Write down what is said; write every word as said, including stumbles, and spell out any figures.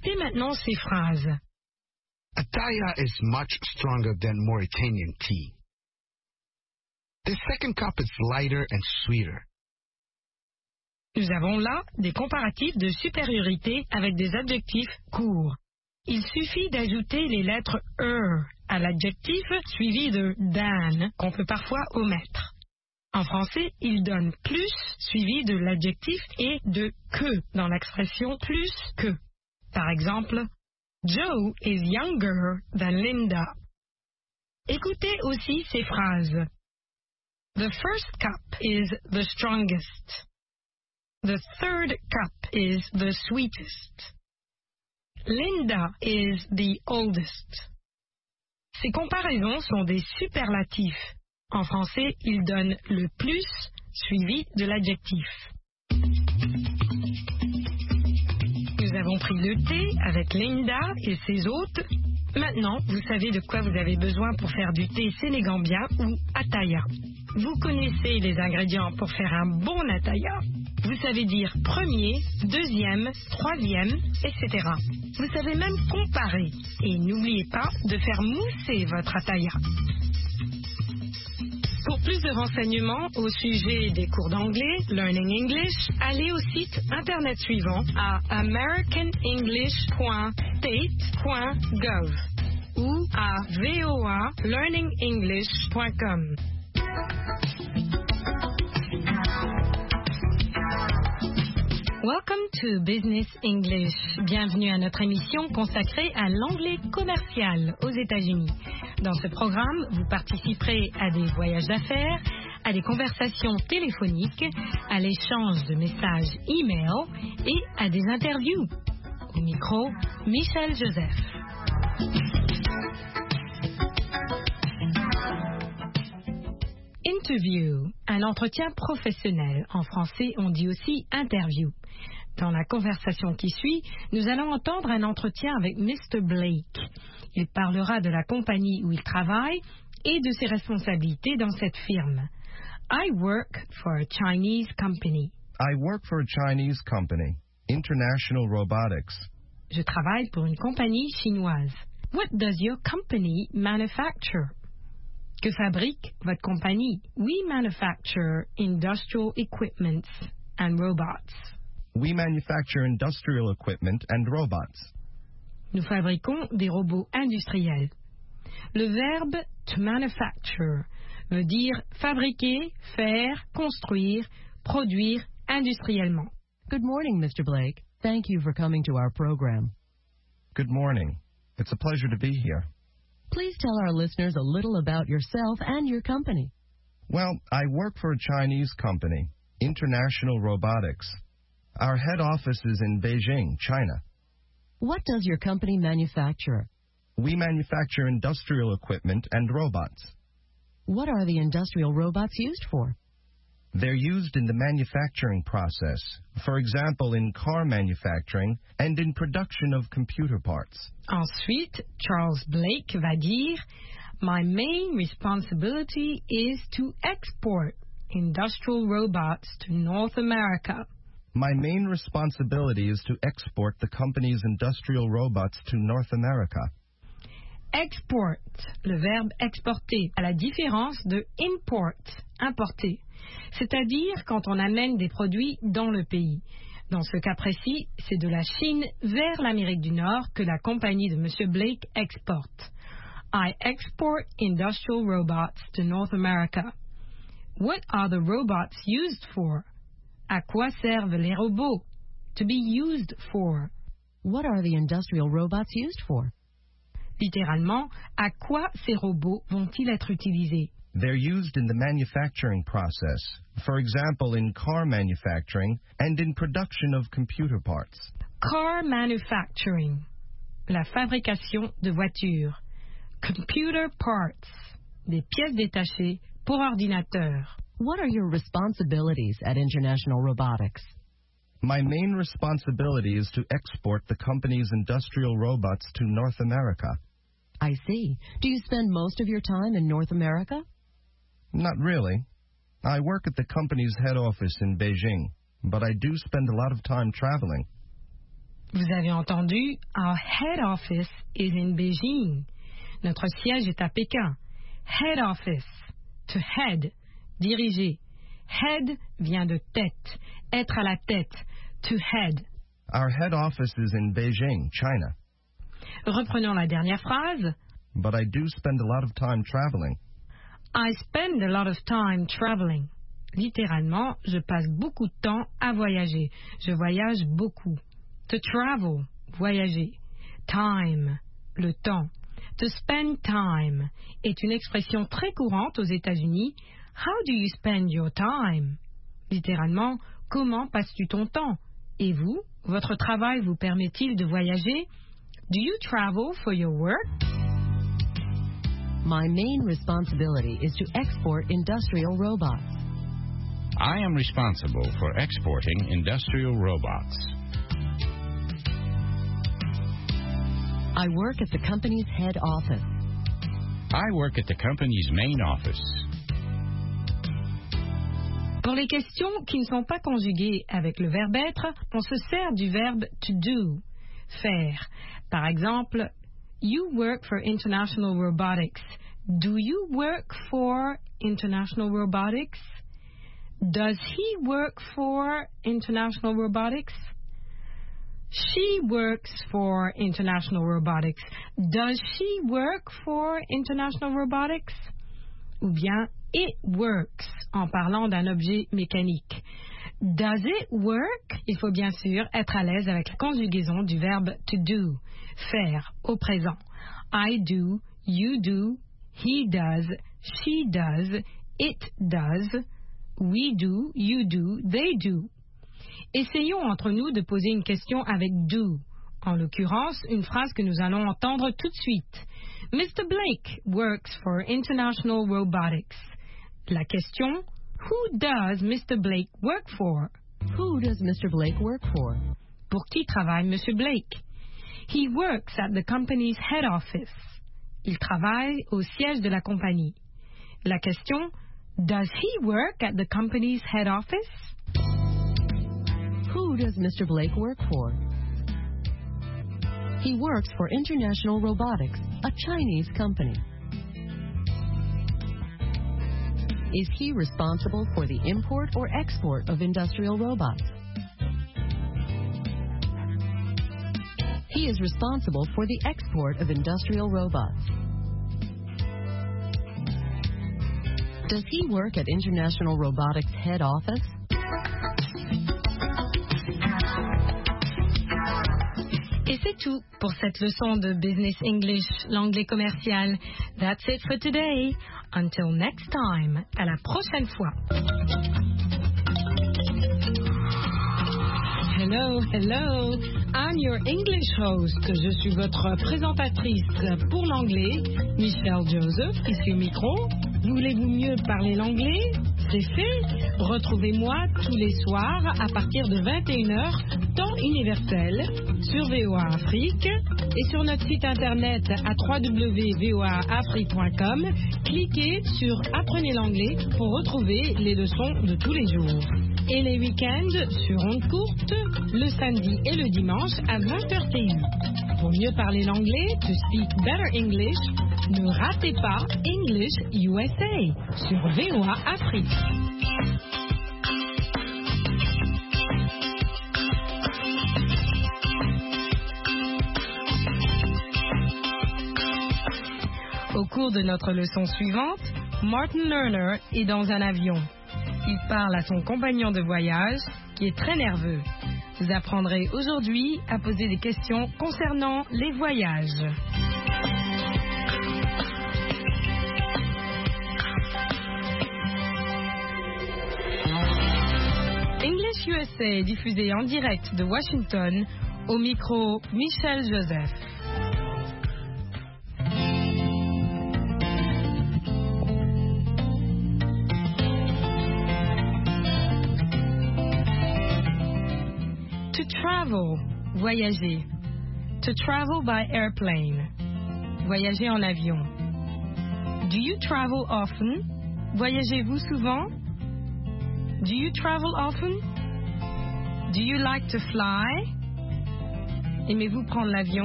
Écoutez maintenant ces phrases. Ataya is much stronger than Mauritanian tea. The second cup is lighter and sweeter. Nous avons là des comparatifs de supériorité avec des adjectifs courts. Il suffit d'ajouter les lettres er à l'adjectif suivi de dan qu'on peut parfois omettre. En français, il donne plus suivi de l'adjectif et de que dans l'expression plus que. Par exemple, Joe is younger than Linda. Écoutez aussi ces phrases. The first cup is the strongest. The third cup is the sweetest. Linda is the oldest. Ces comparaisons sont des superlatifs. En français, ils donnent le plus suivi de l'adjectif. Nous avons pris le thé avec Linda et ses hôtes. Maintenant, vous savez de quoi vous avez besoin pour faire du thé sénégambien ou ataya. Vous connaissez les ingrédients pour faire un bon ataya. Vous savez dire premier, deuxième, troisième, et cetera. Vous savez même comparer. Et n'oubliez pas de faire mousser votre ataya. Pour plus de renseignements au sujet des cours d'anglais, Learning English, allez au site internet suivant à american english point state point gov ou à v o a learning english point com. Welcome to Business English. Bienvenue à notre émission consacrée à l'anglais commercial aux États-Unis. Dans ce programme, vous participerez à des voyages d'affaires, à des conversations téléphoniques, à l'échange de messages e-mail et à des interviews. Au micro, Michel Joseph. Interview, un entretien professionnel. En français, on dit aussi interview. Dans la conversation qui suit, nous allons entendre un entretien avec mister Blake. Il parlera de la compagnie où il travaille et de ses responsabilités dans cette firme. I work for a Chinese company. I work for a Chinese company, International Robotics. Je travaille pour une compagnie chinoise. What does your company manufacture? Que fabrique votre compagnie? We manufacture industrial equipment and robots. We manufacture industrial equipment and robots. Nous fabriquons des robots industriels. Le verbe to manufacture veut dire fabriquer, faire, construire, produire industriellement. Good morning, mister Blake. Thank you for coming to our program. Good morning. It's a pleasure to be here. Please tell our listeners a little about yourself and your company. Well, I work for a Chinese company, International Robotics. Our head office is in Beijing, China. What does your company manufacture? We manufacture industrial equipment and robots. What are the industrial robots used for? They're used in the manufacturing process, for example, in car manufacturing and in production of computer parts. Ensuite, Charles Blake va dire, My main responsibility is to export industrial robots to North America. My main responsibility is to export the company's industrial robots to North America. Export, le verbe exporter, à la différence de import, importer, c'est-à-dire quand on amène des produits dans le pays. Dans ce cas précis, c'est de la Chine vers l'Amérique du Nord que la compagnie de monsieur Blake exporte. I export industrial robots to North America. What are the robots used for? À quoi servent les robots? To be used for. What are the industrial robots used for? Littéralement, à quoi ces robots vont-ils être utilisés? They're used in the manufacturing process, for example, in car manufacturing and in production of computer parts. Car manufacturing, la fabrication de voitures. Computer parts, des pièces détachées pour ordinateur. What are your responsibilities at International Robotics? My main responsibility is to export the company's industrial robots to North America. I see. Do you spend most of your time in North America? Not really. I work at the company's head office in Beijing, but I do spend a lot of time traveling. Vous avez entendu, our head office is in Beijing. Notre siège est à Pékin. Head office, to head, diriger. Head vient de tête, être à la tête, to head. Our head office is in Beijing, China. Reprenons la dernière phrase. But I do spend a lot of time traveling. I spend a lot of time traveling. Littéralement, je passe beaucoup de temps à voyager. Je voyage beaucoup. To travel, voyager. Time, le temps. To spend time est une expression très courante aux États-Unis. How do you spend your time? Littéralement, comment passes-tu ton temps? Et vous, votre travail vous permet-il de voyager? Do you travel for your work? My main responsibility is to export industrial robots. I am responsible for exporting industrial robots. I work at the company's head office. I work at the company's main office. Pour les questions qui ne sont pas conjuguées avec le verbe être, on se sert du verbe to do, faire. Par exemple, you work for International Robotics. Do you work for International Robotics? Does he work for International Robotics? She works for International Robotics. Does she work for International Robotics? Ou bien it works en parlant d'un objet mécanique. Does it work? Il faut bien sûr être à l'aise avec la conjugaison du verbe to do, faire au présent. I do, you do, he does, she does, it does, we do, you do, they do. Essayons entre nous de poser une question avec do. En l'occurrence, une phrase que nous allons entendre tout de suite. Mister Blake works for International Robotics. La question, who does Mister Blake work for? Who does Mister Blake work for? Pour qui travaille Monsieur Blake? He works at the company's head office. Il travaille au siège de la compagnie. La question, does he work at the company's head office? Who does Mister Blake work for? He works for International Robotics, a Chinese company. Is he responsible for the import or export of industrial robots? He is responsible for the export of industrial robots. Does he work at International Robotics head office? Et c'est tout pour cette leçon de Business English, l'anglais commercial. That's it for today. Until next time. À la prochaine fois. Hello, hello. I'm your English host. Je suis votre présentatrice pour l'anglais, Michelle Joseph, ici au micro. Voulez-vous mieux parler l'anglais? C'est fait. Retrouvez-moi tous les soirs à partir de vingt et une heures, temps universel, sur V O A Afrique et sur notre site internet à w w w point v o a afrique point com. Cliquez sur Apprenez l'anglais pour retrouver les leçons de tous les jours. Et les week-ends sur ondes courtes, le samedi et le dimanche à vingt heures T U. Pour mieux parler l'anglais, to speak better English, ne ratez pas English U S A sur V O A Afrique. Au cours de notre leçon suivante, Martin Lerner est dans un avion. Il parle à son compagnon de voyage, qui est très nerveux. Vous apprendrez aujourd'hui à poser des questions concernant les voyages. English U S A est diffusé en direct de Washington, au micro Michelle Joseph. Travel, voyager. To travel by airplane. Voyager en avion. Do you travel often? Voyagez-vous souvent? Do you travel often? Do you like to fly? Aimez-vous prendre l'avion?